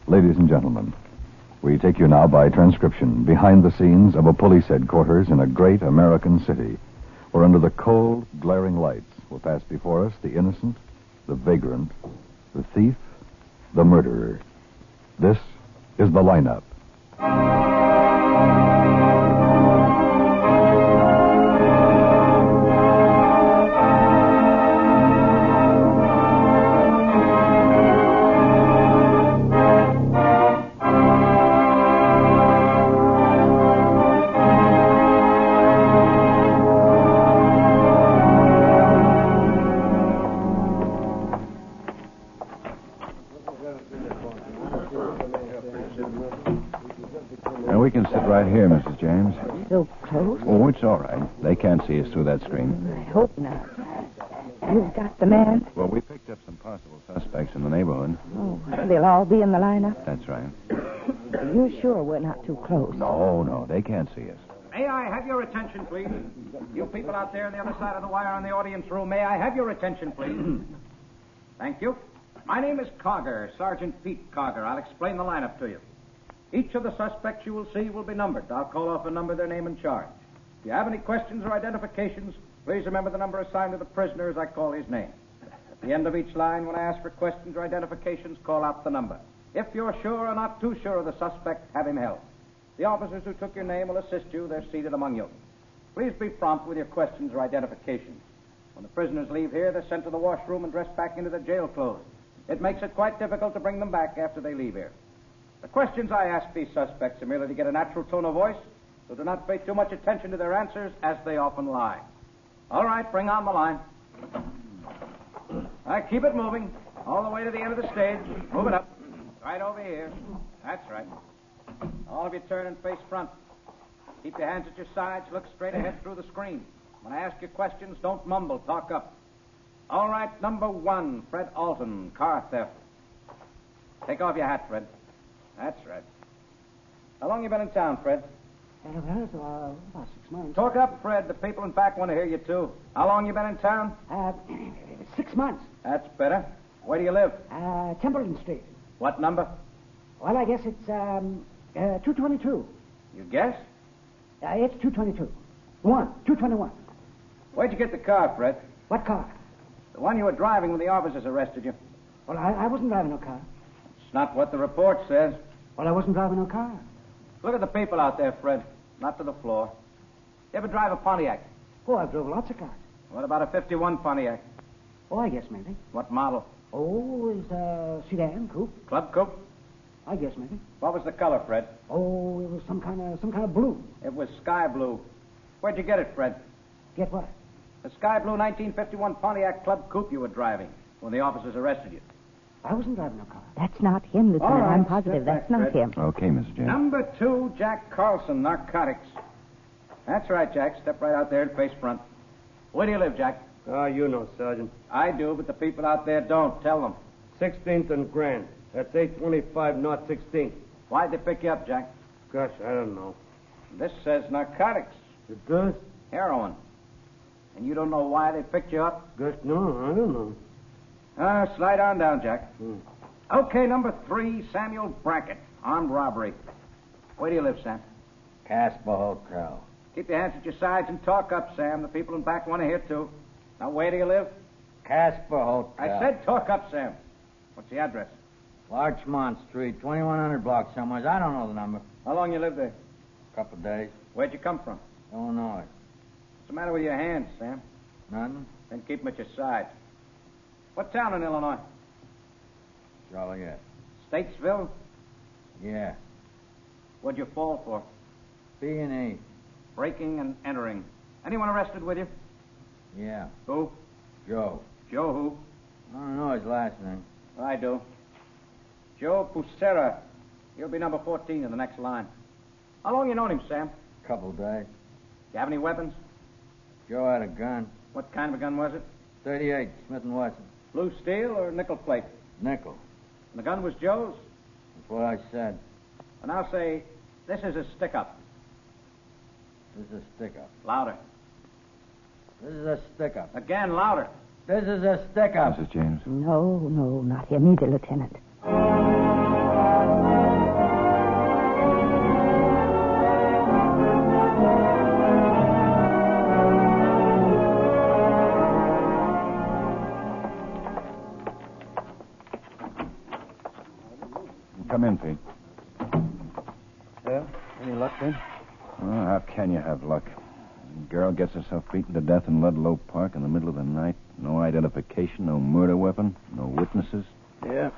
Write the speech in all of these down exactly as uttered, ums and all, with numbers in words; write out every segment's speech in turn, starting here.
Ladies and gentlemen, we take you now by transcription behind the scenes of a police headquarters in a great American city, where under the cold, glaring lights will pass before us the innocent, the vagrant, the thief, the murderer. This is the lineup. We can sit right here, Missus James. So close? Oh, it's all right. They can't see us through that screen. I hope not. You've got the man? Well, we picked up some possible suspects in the neighborhood. Oh, they'll all be in the lineup? That's right. You're sure we're not too close? No, no, they can't see us. May I have your attention, please? You people out there on the other side of the wire in the audience room, may I have your attention, please? Thank you. My name is Cogger, Sergeant Pete Cogger. I'll explain the lineup to you. Each of the suspects you will see will be numbered. I'll call off a number, their name, and charge. If you have any questions or identifications, please remember the number assigned to the prisoner as I call his name. At the end of each line, when I ask for questions or identifications, call out the number. If you're sure or not too sure of the suspect, have him held. The officers who took your name will assist you. They're seated among you. Please be prompt with your questions or identifications. When the prisoners leave here, they're sent to the washroom and dressed back into their jail clothes. It makes it quite difficult to bring them back after they leave here. The questions I ask these suspects are merely to get a natural tone of voice, so do not pay too much attention to their answers, as they often lie. All right, bring on the line. All right, keep it moving, all the way to the end of the stage. Move it up. Right over here. That's right. All of you turn and face front. Keep your hands at your sides, look straight ahead through the screen. When I ask you questions, don't mumble, talk up. All right, number one, Fred Alton, car theft. Take off your hat, Fred. That's right. How long you been in town, Fred? Uh, well, uh, about six months. Talk up, Fred. The people in back want to hear you, too. How long you been in town? Uh, six months. That's better. Where do you live? Uh, Templeton Street. What number? Well, I guess it's, um, uh, two twenty-two. You guess? Uh, it's two twenty-two. One, two twenty-one. Where'd you get the car, Fred? What car? The one you were driving when the officers arrested you. Well, I, I wasn't driving no car. It's not what the report says. Well, I wasn't driving no car. Look at the people out there, Fred. Not to the floor. You ever drive a Pontiac? Oh, I've drove lots of cars. What about a fifty-one Pontiac? Oh, I guess maybe. What model? Oh, is uh, sedan, coupe. Club coupe? I guess maybe. What was the color, Fred? Oh, it was some kind of some kind of blue. It was sky blue. Where'd you get it, Fred? Get what? The sky blue nineteen fifty-one Pontiac Club coupe you were driving when the officers arrested you. I wasn't driving no car. That's not him, Lieutenant. All right, I'm positive step that's back, not Fred. him. Okay, Missus James. Number two, Jack Carlson, narcotics. That's right, Jack. Step right out there and face front. Where do you live, Jack? Ah, you know, Sergeant. I do, but the people out there don't. Tell them. sixteenth and Grand. That's eight twenty-five North sixteenth. Why'd they pick you up, Jack? Gosh, I don't know. This says narcotics. It does? Heroin. And you don't know why they picked you up? Gosh, no, I don't know. Ah, slide on down, Jack. Hmm. Okay, number three, Samuel Brackett. Armed robbery. Where do you live, Sam? Casper Hotel. Keep your hands at your sides and talk up, Sam. The people in back want to hear, too. Now, where do you live? Casper Hotel. I said talk up, Sam. What's the address? Larchmont Street, twenty-one hundred block somewhere. I don't know the number. How long you live there? Couple of days. Where'd you come from? Illinois. What's the matter with your hands, Sam? Nothing? Then keep them at your side. What town in Illinois? Joliet. Statesville? Yeah. What'd you fall for? B and E. Breaking and entering. Anyone arrested with you? Yeah. Who? Joe. Joe who? I don't know his last name. I do. Joe Pusera. He'll be number fourteen in the next line. How long you known him, Sam? Couple of days. You have any weapons? Joe had a gun. What kind of a gun was it? thirty-eight, Smith and Wesson. Blue steel or nickel plate? Nickel. And the gun was Joe's? That's what I said. And I'll say, this is a stick-up. This is a stick-up. Louder. This is a stick-up. Again, louder. This is a stick-up. Missus James. No, no, not him either, Lieutenant. come in, Pete. Well, any luck, then? Well, how can you have luck? The girl gets herself beaten to death in Ludlow Park in the middle of the night. No identification, no murder weapon, no witnesses. Yeah.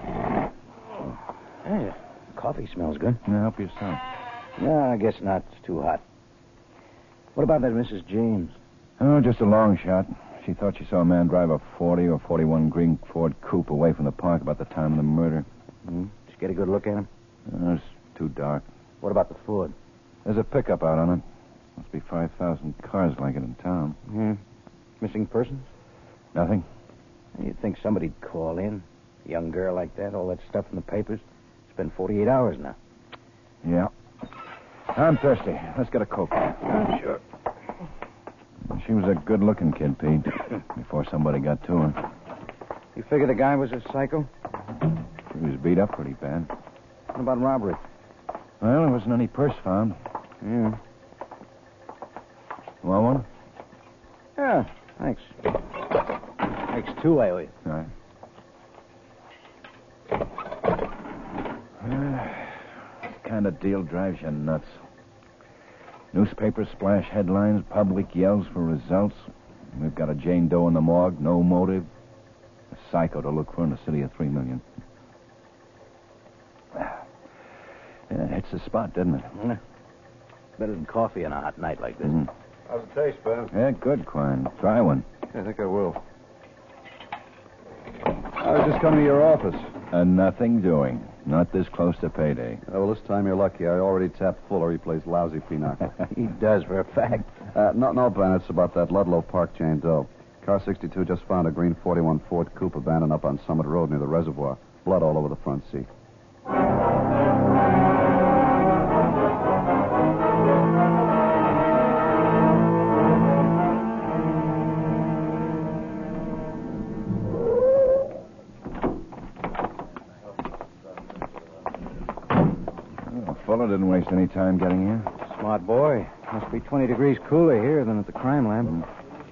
Hey, coffee smells good. Now, help yourself. No, I guess not. It's too hot. What about that Missus James? Oh, just a long shot. She thought she saw a man drive a forty or forty-one green Ford coupe away from the park about the time of the murder. Hmm? Did you get a good look at him? Oh, it's too dark. What about the Ford? There's a pickup out on it. Must be five thousand cars like it in town. Hmm. Missing persons? Nothing? You'd think somebody'd call in. A young girl like that, all that stuff in the papers. It's been forty-eight hours now. Yeah. I'm thirsty. Let's get a Coke. Sure. She was a good-looking kid, Pete, before somebody got to her. You figure the guy was a psycho? She was beat up pretty bad. What about robbery? Well, there wasn't any purse found. Yeah. Want one? Yeah, thanks. Thanks, two, I owe you. All right. What kind of deal drives you nuts? Newspapers splash headlines, public yells for results. We've got a Jane Doe in the morgue, no motive. A psycho to look for in a city of three million. Yeah, it hits the spot, doesn't it? Yeah. Better than coffee on a hot night like this. Mm. How's it taste, Ben? Yeah, good, Quine. Try one. I think I will. I was just coming to your office. And nothing doing. Not this close to payday. Oh, well, this time you're lucky. I already tapped Fuller. He plays lousy pinochle. He does, for a fact. uh, no, no, Ben. It's about that Ludlow Park Jane Doe. Car sixty-two just found a green forty-one Ford coupe abandoned up on Summit Road near the reservoir. Blood all over the front seat. Fuller didn't waste any time getting here. Smart boy. Must be twenty degrees cooler here than at the crime lab. Mm.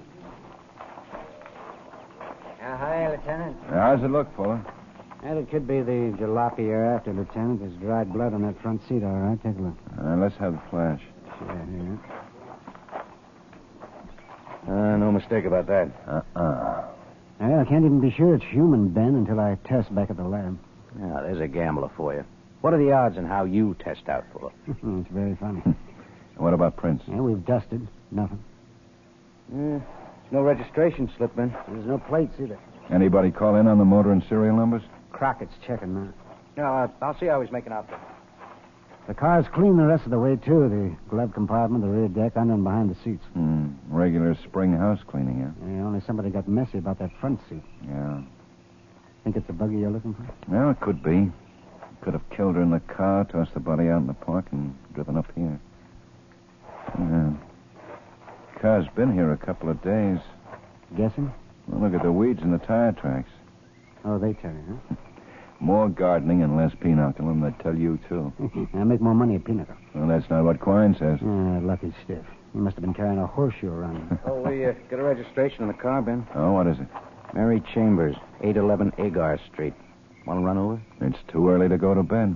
Uh, hi, Lieutenant. How's it look, Fuller? Well, it could be the jalopy you're after, Lieutenant. There's dried blood on that front seat, all right? Take a look. Uh, let's have the flash. Sure, here. Uh, no mistake about that. Uh-uh. Well, I can't even be sure it's human, Ben, until I test back at the lab. Yeah, there's a gambler for you. What are the odds on how you test out, Fuller? It's very funny. What about prints? Yeah, we've dusted. Nothing. Yeah, no registration slip, Ben. There's no plates either. Anybody call in on the motor and serial numbers? Crockett's checking now. No, uh, I'll see how he's making out. The car's clean the rest of the way, too. The glove compartment, the rear deck, under and behind the seats. Hmm. Regular spring house cleaning, yeah? Yeah, only somebody got messy about that front seat. Yeah. Think it's the buggy you're looking for? Well, it could be. Could have killed her in the car, tossed the body out in the park, and driven up here. Yeah. Car's been here a couple of days. Guessing? Well, look at the weeds in the tire tracks. Oh, they tell you, huh? More gardening and less pinochle, and they tell you, too. I make more money at Pinnacle. Well, that's not what Quine says. Ah, lucky stiff. He must have been carrying a horseshoe around. Oh, we uh, got a registration in the car, Ben. Oh, what is it? Mary Chambers, eight eleven Agar Street. Want to run over? It's too early to go to bed.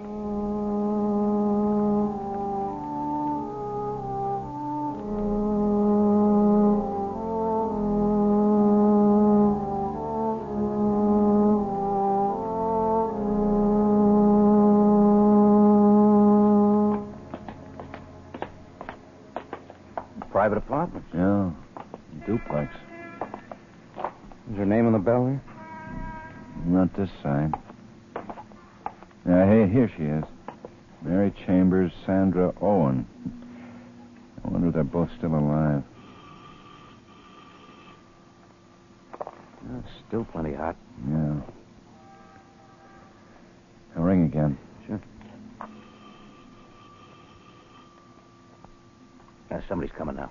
Private apartment. Yeah. Duplex. Is her name on the bell there? Not this side. Yeah, here, here she is. Mary Chambers, Sandra Owen. I wonder if they're both still alive. Oh, it's still plenty hot. Yeah. I'll ring again. Sure. Uh, somebody's coming now.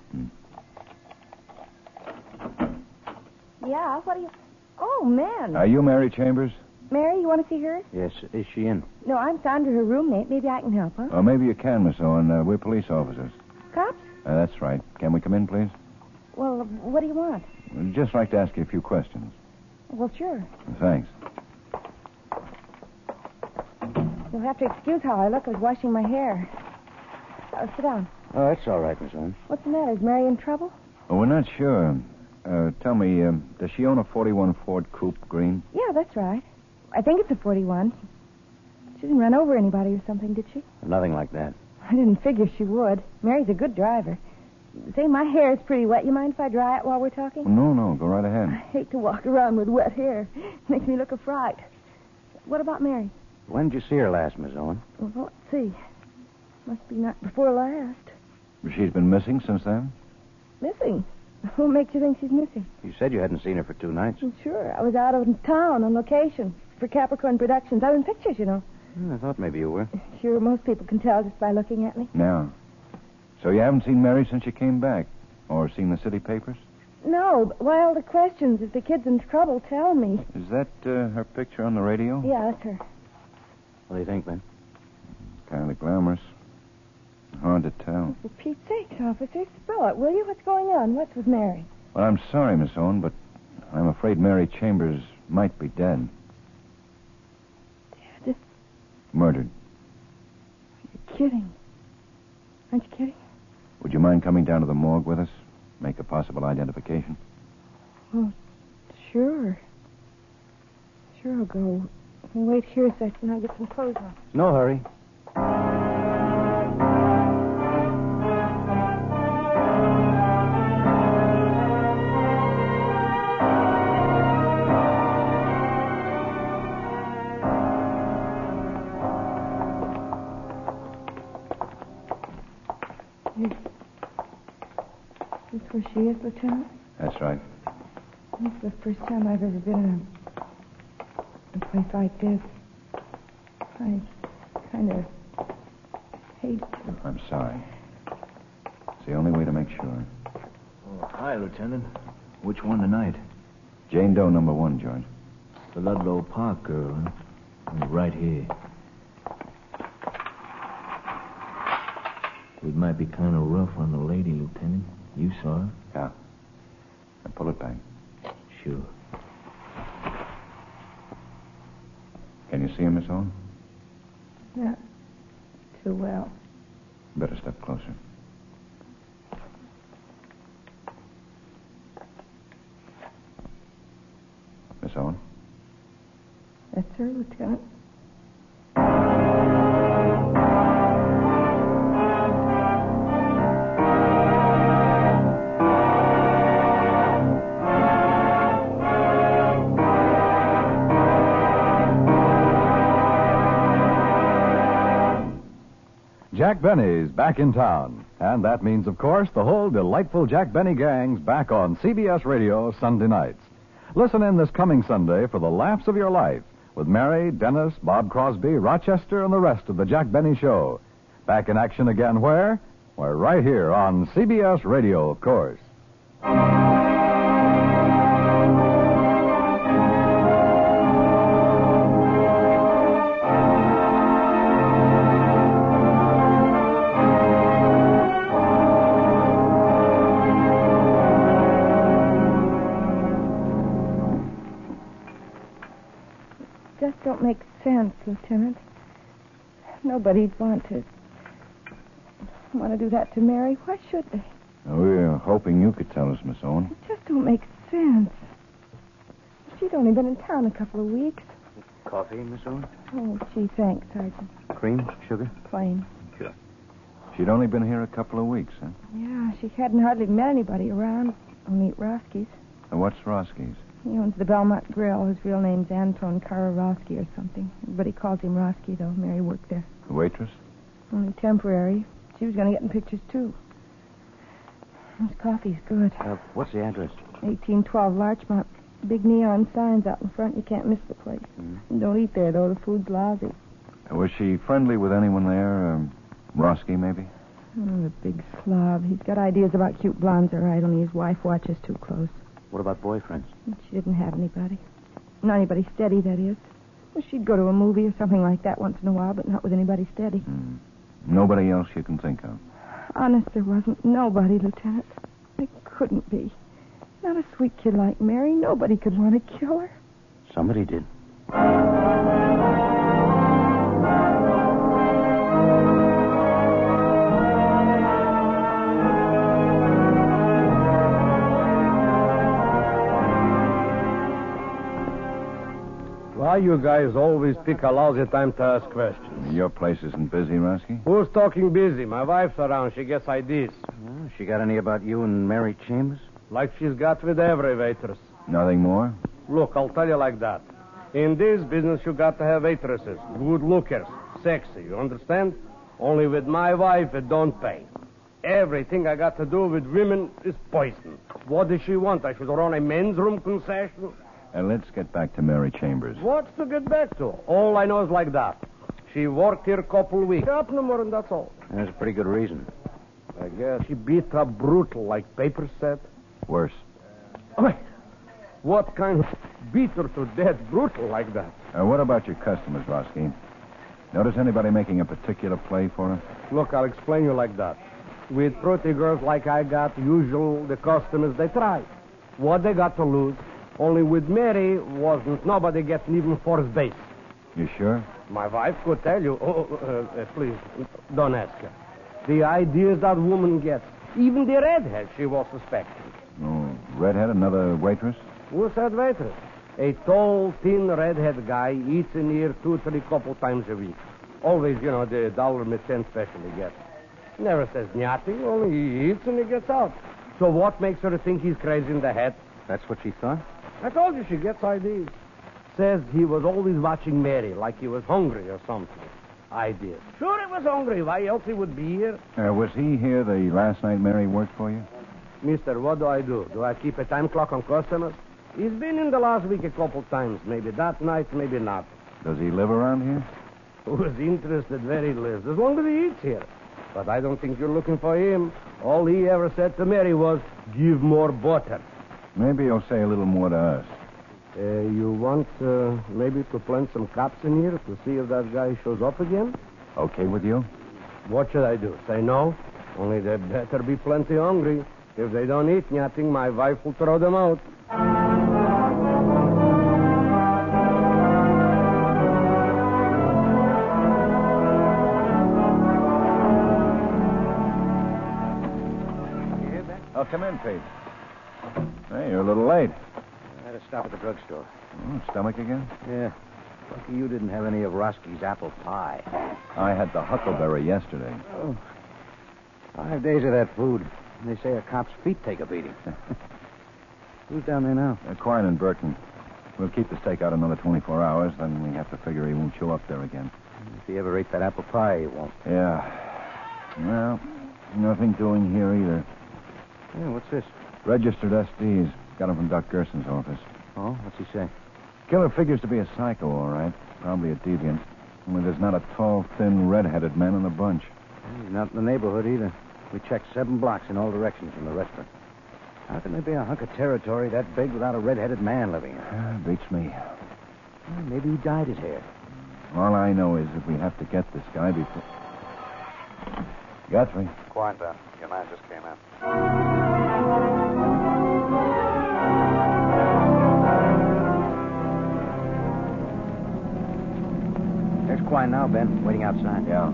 Yeah, what do you... Oh, man. Are you Mary Chambers? Mary, you want to see her? Yes, is she in? No, I'm Sandra, her roommate. Maybe I can help her. Oh, maybe you can, Miss Owen. Uh, we're police officers. Cops? Uh, that's right. Can we come in, please? Well, what do you want? We'd just like to ask you a few questions. Well, sure. Thanks. You'll have to excuse how I look. I was washing my hair. Uh, sit down. Oh, that's all right, Miss Owen. What's the matter? Is Mary in trouble? Oh, we're not sure. Uh, tell me, uh, does she own a forty-one Ford Coupe Green? Yeah, that's right. I think it's a forty-one. She didn't run over anybody or something, did she? Nothing like that. I didn't figure she would. Mary's a good driver. Say, my hair is pretty wet. You mind if I dry it while we're talking? Oh, no, no. Go right I ahead. hate to walk around with wet hair. Makes me look a fright. What about Mary? When did you see her last, Miss Owen? Well, let's see. Must be not before last. She's been missing since then? Missing? What makes you think she's missing? You said you hadn't seen her for two nights. Well, sure. I was out of town on location for Capricorn Productions. I was in pictures, you know. Hmm, I thought maybe you were. Sure, most people can tell just by looking at me. No. So you haven't seen Mary since you came back? Or seen the city papers? No, but why all the questions? If the kid's in trouble, tell me. Is that uh, her picture on the radio? Yeah, that's her. What do you think, Ben? Kind of glamorous. Hard to tell. For Pete's sakes, officer, spell it, will you? What's going on? What's with Mary? Well, I'm sorry, Miss Owen, but I'm afraid Mary Chambers might be dead. Dead? Murdered. You're kidding. Aren't you kidding? Would you mind coming down to the morgue with us? Make a possible identification? Oh, sure. Sure, I'll go. Wait here a second. I'll get some clothes on. No hurry. Is this where she is, Lieutenant? That's right. This is the first time I've ever been in a, a place like this. I kind of hate to. I'm sorry. It's the only way to make sure. Oh, hi, Lieutenant. Which one tonight? Jane Doe number one, George. The Ludlow Park girl, huh? Oh, right here. It might be kind of rough on the lady, Lieutenant. You saw her? Yeah. Now pull it back. Sure. Can you see her, Miss Owen? Not too well. Better step closer. Miss Owen? That's her, Lieutenant. Jack Benny's back in town. And that means, of course, the whole delightful Jack Benny gang's back on C B S Radio Sunday nights. Listen in this coming Sunday for the laughs of your life with Mary, Dennis, Bob Crosby, Rochester, and the rest of the Jack Benny Show. Back in action again where? We're right here on C B S Radio, of course. Just don't make sense, Lieutenant. Nobody'd want to want to do that to Mary. Why should they? Now, we were hoping you could tell us, Miss Owen. It just don't make sense. She'd only been in town a couple of weeks. Coffee, Miss Owen? Oh, gee, thanks, Sergeant. Cream? Sugar? Plain. Sure. She'd only been here a couple of weeks, huh? Yeah, she hadn't hardly met anybody around, only at Roski's. Now, what's Roski's? He owns the Belmont Grill. His real name's Anton Kararowski or something. Everybody calls him Roski, though. Mary worked there. The waitress? Only temporary. She was going to get in pictures, too. This coffee's good. Uh, what's the address? eighteen twelve Larchmont. Big neon signs out in front. You can't miss the place. Mm-hmm. Don't eat there, though. The food's lousy. Was she friendly with anyone there? Um, Roski, maybe? Oh, the big slob. He's got ideas about cute blondes, all right, only his wife watches too close. What about boyfriends? She didn't have anybody. Not anybody steady, that is. Well, she'd go to a movie or something like that once in a while, but not with anybody steady. Mm. Nobody else you can think of? Honest, there wasn't nobody, Lieutenant. There couldn't be. Not a sweet kid like Mary. Nobody could want to kill her. Somebody did. Why you guys always pick a lousy time to ask questions? Your place isn't busy, Rosky? Who's talking busy? My wife's around. She gets ideas. Well, she got any about you and Mary Chambers? Like she's got with every waitress. Nothing more? Look, I'll tell you like that. In this business, you got to have waitresses. Good lookers. Sexy, you understand? Only with my wife, it don't pay. Everything I got to do with women is poison. What does she want? I should run a men's room concession? Uh, let's get back to Mary Chambers. What's to get back to? All I know is like that. She worked here a couple of weeks. Up no more, and that's all. That's a pretty good reason. I guess she beat her brutal, like papers said. Worse. Oh, what kind of beat her to death brutal like that? Uh, what about your customers, Rosky? Notice anybody making a particular play for her? Look, I'll explain you like that. With pretty girls like I got, usual, the customers, they try. What they got to lose? Only with Mary wasn't nobody getting even first base. You sure? My wife could tell you. Oh, uh, uh, please, don't ask her. The ideas that woman gets. Even the redhead she was suspecting. Oh, redhead, another waitress? Who said waitress? A tall, thin, redhead guy eats in here two, three couple times a week. Always, you know, the dollar and ten special he gets. Never says nothing, only he eats and he gets out. So what makes her think he's crazy in the head? That's what she thought? I told you she gets ideas. Says he was always watching Mary like he was hungry or something. Ideas. Sure he was hungry. Why else he would be here? Uh, was he here the last night Mary worked for you? Mister, what do I do? Do I keep a time clock on customers? He's been in the last week a couple times. Maybe that night, maybe not. Does he live around here? Who's interested where he lives, as long as he eats here. But I don't think you're looking for him. All he ever said to Mary was, give more butter. Maybe he'll say a little more to us. Uh, you want uh, maybe to plant some cops in here to see if that guy shows up again? Okay with you? What should I do? Say no? Only they better be plenty hungry. If they don't eat nothing, my wife will throw them out. Oh, come in, Pete. Hey, you're a little late. I had to stop at the drugstore. Oh, stomach again? Yeah. Lucky you didn't have any of Rosky's apple pie. I had the huckleberry yesterday. Oh. Five days of that food. They say a cop's feet take a beating. Who's down there now? Uh, Quine and Burton. We'll keep the stake out another twenty-four hours, then we have to figure he won't show up there again. If he ever ate that apple pie, he won't. Yeah. Well, nothing doing here either. Yeah, what's this? Registered S Ds. Got him from Doc Gerson's office. Oh, what's he say? Killer figures to be a psycho, all right. Probably a deviant. Only there's not a tall, thin, red-headed man in the bunch. He's not in the neighborhood either. We checked seven blocks in all directions from the restaurant. How can there be a hunk of territory that big without a red-headed man living in it? Uh, beats me. Well, maybe he dyed his hair. All I know is if we have to get this guy before... Guthrie. Quiet down. Your man just came in. There's Quine now, Ben, waiting outside. Yeah.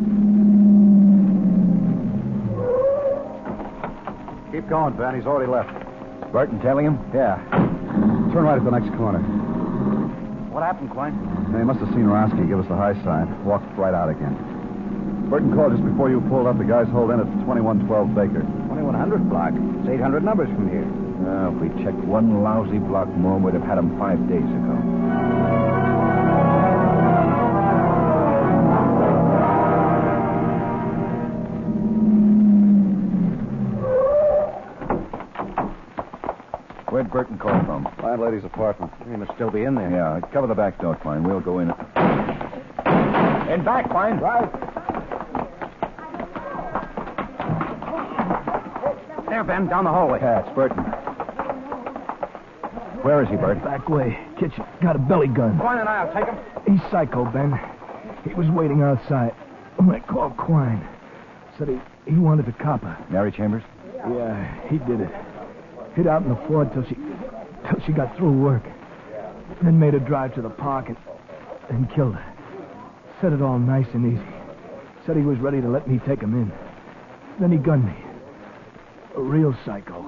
Keep going, Ben. He's already left. Burton telling him? Yeah. Turn right at the next corner. What happened, Quine? They must have seen Rosky give us the high sign. Walked right out again. Burton called just before you pulled up. The guy's holed in at twenty-one twelve Baker. twenty-one hundred block. It's eight hundred numbers from here. Uh, if we checked one lousy block more, we'd have had him five days ago. Where'd Burton call from? Landlady's apartment. He must still be in there. Yeah, cover the back door, Quine. We'll go in. In back, Quine. Right. There, Ben, down the hallway. Yeah, it's Burton. Where is he, Bert? Back way. Kitchen. Got a belly gun. Quine and I'll take him. He's psycho, Ben. He was waiting outside. When I called Quine. Said he, he wanted the copper. Mary Chambers? Yeah, he did it. Hid out in the floor till she till she got through work. Then made her drive to the park and, and killed her. Said it all nice and easy. Said he was ready to let me take him in. Then he gunned me. A real psycho.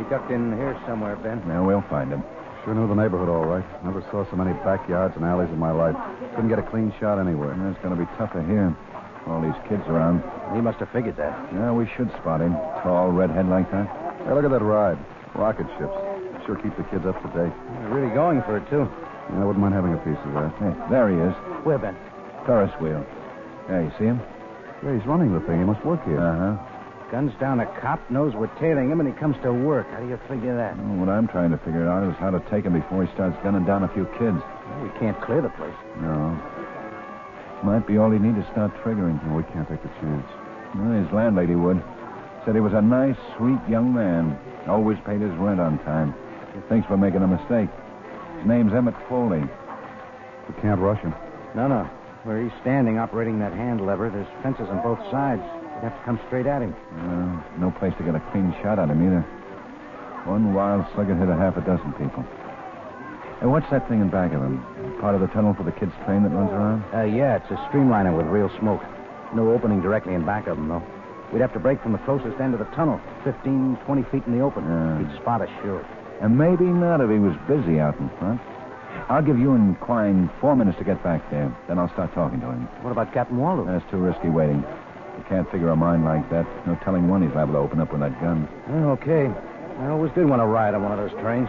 ducked in here somewhere, Ben. Now we'll find him. Sure knew the neighborhood all right. Never saw so many backyards and alleys in my life. Couldn't get a clean shot anywhere. And it's going to be tougher here. All these kids around. He must have figured that. Yeah, we should spot him. Tall, redhead like that. Hey, look at that ride. Rocket ships. Sure keep the kids up to date. They're really going for it, too. Yeah, I wouldn't mind having a piece of that. Hey, there he is. Where, Ben? Ferris wheel. Yeah, you see him? Yeah, he's running the thing. He must work here. Uh-huh. Guns down, a cop knows we're tailing him, and he comes to work. How do you figure that? Well, what I'm trying to figure out is how to take him before he starts gunning down a few kids. Well, we can't clear the place. No. Might be all he needs to start triggering. No, we can't take the chance. Well, his landlady would. Said he was a nice, sweet young man. Always paid his rent on time. He thinks we're making a mistake. His name's Emmett Foley. We can't rush him. No, no. Where he's standing, operating that hand lever, there's fences on both sides. We'd have to come straight at him. Uh, no place to get a clean shot at him either. One wild slugger hit a half a dozen people. Hey, what's that thing in back of him? Part of the tunnel for the kids' train that runs around? Uh, yeah, it's a streamliner with real smoke. No opening directly in back of him, though. We'd have to break from the closest end of the tunnel, fifteen, twenty feet in the open. Yeah. He'd spot us, sure. And maybe not if he was busy out in front. I'll give you and Quine four minutes to get back there. Then I'll start talking to him. What about Captain Waldo? That's too risky waiting. You can't figure a mind like that. No telling when he's liable to open up with that gun. Well, okay. I always did want to ride on one of those trains.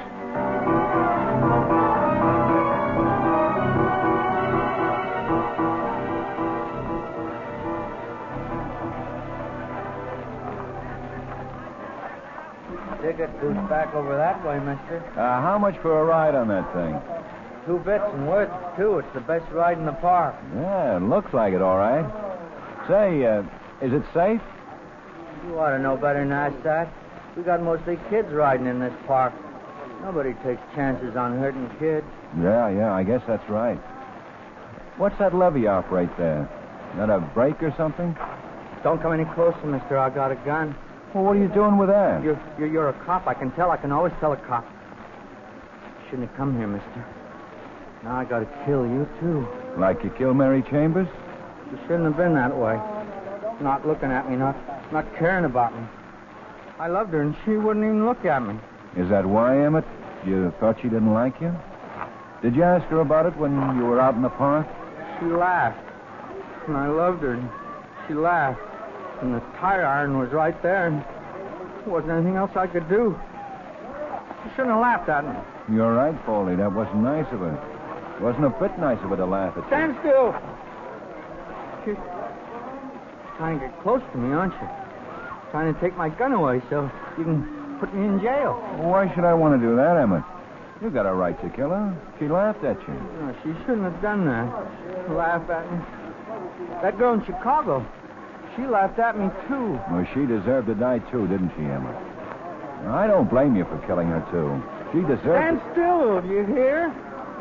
Ticket goes back over that way, mister. Uh, how much for a ride on that thing? Two bits and worth, too. It's the best ride in the park. Yeah, it looks like it, all right. Say, uh, is it safe? You ought to know better than ask that. We got mostly kids riding in this park. Nobody takes chances on hurting kids. Yeah, yeah, I guess that's right. What's that lever you operate there? That a brake or something? Don't come any closer, mister. I got a gun. Well, what are you doing with that? You're, you're, you're a cop. I can tell. I can always tell a cop. Shouldn't have come here, mister. Now I gotta kill you, too. Like you killed Mary Chambers? You shouldn't have been that way. Not looking at me, not, not caring about me. I loved her, and she wouldn't even look at me. Is that why, Emmett? You thought she didn't like you? Did you ask her about it when you were out in the park? She laughed. And I loved her, and she laughed. And the tire iron was right there, and there wasn't anything else I could do. She shouldn't have laughed at me. You're right, Foley. That wasn't nice of her. Wasn't a bit nice of her to laugh at you. Stand still! She's trying to get close to me, aren't you? Trying to take my gun away so you can put me in jail. Well, why should I want to do that, Emmett? You got a right to kill her. She laughed at you. No, she shouldn't have done that. Laugh at me. That girl in Chicago, she laughed at me, too. Well, she deserved to die, too, didn't she, Emmett? I don't blame you for killing her, too. She deserved Stand it. still, do you hear?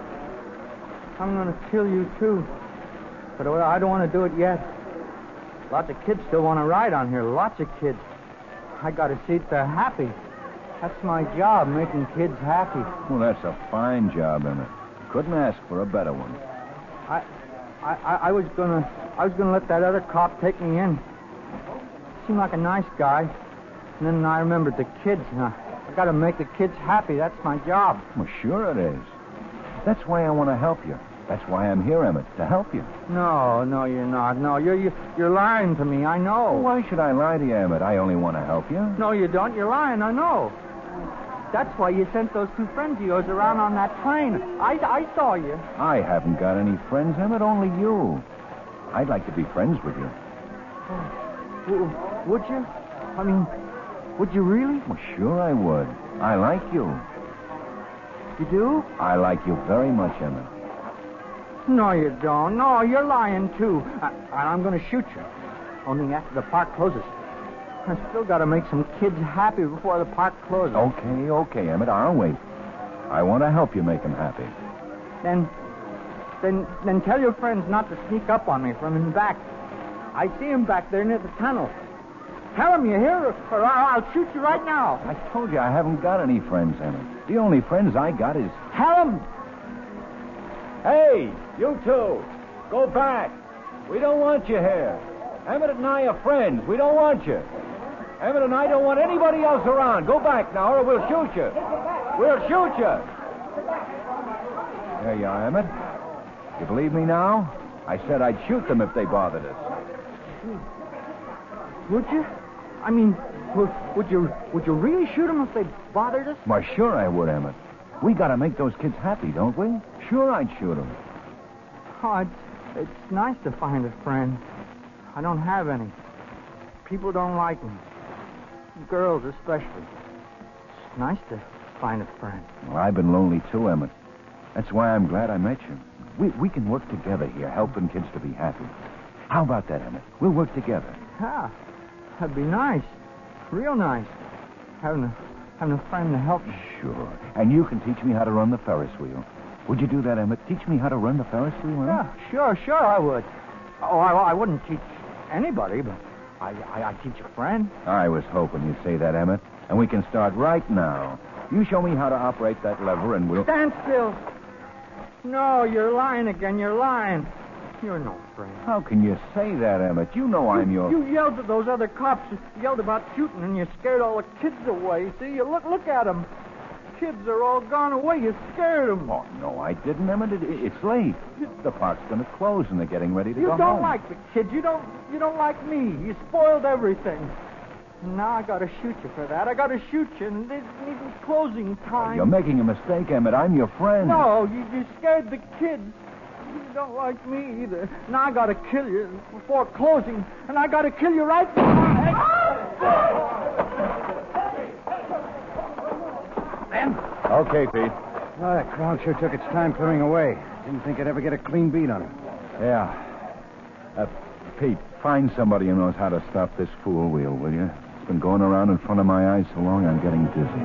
I'm going to kill you, too. But I don't want to do it yet. Lots of kids still want to ride on here. Lots of kids. I got to see that they're happy. That's my job, making kids happy. Well, that's a fine job, Emmett. Couldn't ask for a better one. I, I, I was gonna, I was gonna let that other cop take me in. Seemed like a nice guy. And then I remembered the kids. And I, I got to make the kids happy. That's my job. Well, sure it is. That's why I want to help you. That's why I'm here, Emmett, to help you. No, no, you're not. No, you're you, you're lying to me. I know. Well, why should I lie to you, Emmett? I only want to help you. No, you don't. You're lying. I know. That's why you sent those two friends of yours around on that train. I, I saw you. I haven't got any friends, Emmett, only you. I'd like to be friends with you. Oh, w- would you? I mean, would you really? Well, sure I would. I like you. You do? I like you very much, Emmett. No, you don't. No, you're lying, too. I, I'm going to shoot you. Only after the park closes. I still got to make some kids happy before the park closes. Okay, okay, Emmett, I'll wait. I want to help you make them happy. Then, then, then tell your friends not to sneak up on me from in the back. I see him back there near the tunnel. Tell him you hear, or I'll shoot you right now. I told you I haven't got any friends, Emmett. The only friends I got is... Tell him! Hey, you two, go back. We don't want you here. Emmett and I are friends. We don't want you. Emmett and I don't want anybody else around. Go back now, or we'll shoot you. We'll shoot you. There you are, Emmett. You believe me now? I said I'd shoot them if they bothered us. Would you? I mean, would, would you would you really shoot them if they bothered us? Why, sure I would, Emmett. We got to make those kids happy, don't we? Sure I'd shoot them. Oh, it's, it's nice to find a friend. I don't have any. People don't like me. Girls especially. It's nice to find a friend. Well, I've been lonely too, Emmett. That's why I'm glad I met you. We, we can work together here, helping kids to be happy. How about that, Emmett? We'll work together. Yeah, that'd be nice. Real nice. Having a, having a friend to help me. Sure. And you can teach me how to run the Ferris wheel. Would you do that, Emmett? Teach me how to run the Ferris wheel? Huh? Yeah, sure, sure I would. Oh, I, I wouldn't teach anybody, but I, I, I'd teach a friend. I was hoping you'd say that, Emmett. And we can start right now. You show me how to operate that lever and we'll... Stand still. No, you're lying again. You're lying. You're no friend. How can you say that, Emmett? You know I'm your... You yelled at those other cops. You yelled about shooting, and you scared all the kids away. See, you look look at them. Kids are all gone away. You scared them. Oh, no, I didn't, Emmett. It, it's late. The park's going to close, and they're getting ready to you go home. You don't like the kids. You don't. You don't like me. You spoiled everything. Now I got to shoot you for that. I got to shoot you, and it's even closing time. Oh, you're making a mistake, Emmett. I'm your friend. No, you, you scared the kids. You don't like me either. Now I got to kill you before closing, and I got to kill you right now. Ben? Okay, Pete. Oh, that crowd sure took its time clearing away. Didn't think I'd ever get a clean beat on him. Yeah. Uh, Pete, find somebody who knows how to stop this fool wheel, will you? It's been going around in front of my eyes so long I'm getting dizzy.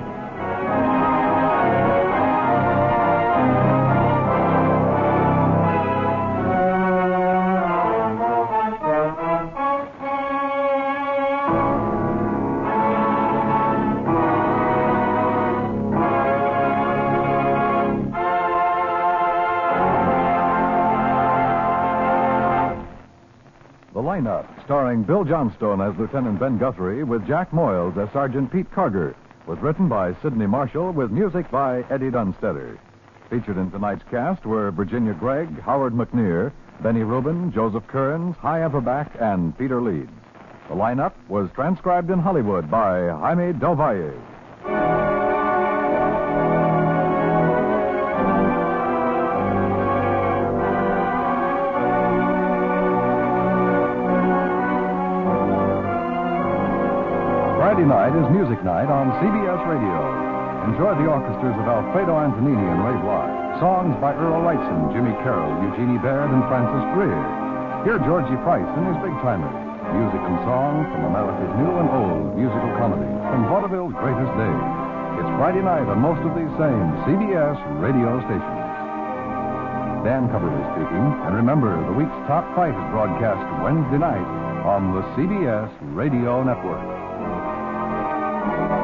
Lineup, starring Bill Johnstone as Lieutenant Ben Guthrie with Jack Moyles as Sergeant Pete Carger, was written by Sidney Marshall with music by Eddie Dunstetter. Featured in tonight's cast were Virginia Gregg, Howard McNear, Benny Rubin, Joseph Kearns, Hy Everback, and Peter Leeds. The lineup was transcribed in Hollywood by Jaime Del Valle. Friday night is music night on C B S Radio. Enjoy the orchestras of Alfredo Antonini and Ray Bloch. Songs by Earl Wrightson, Jimmy Carroll, Eugenie Baird, and Francis Greer. Hear Georgie Price and his Big Timers. Music and song from America's new and old musical comedy, from vaudeville's greatest days. It's Friday night on most of these same C B S radio stations. Dan Coverly speaking, and remember, the week's top fight is broadcast Wednesday night on the C B S Radio Network. Thank you.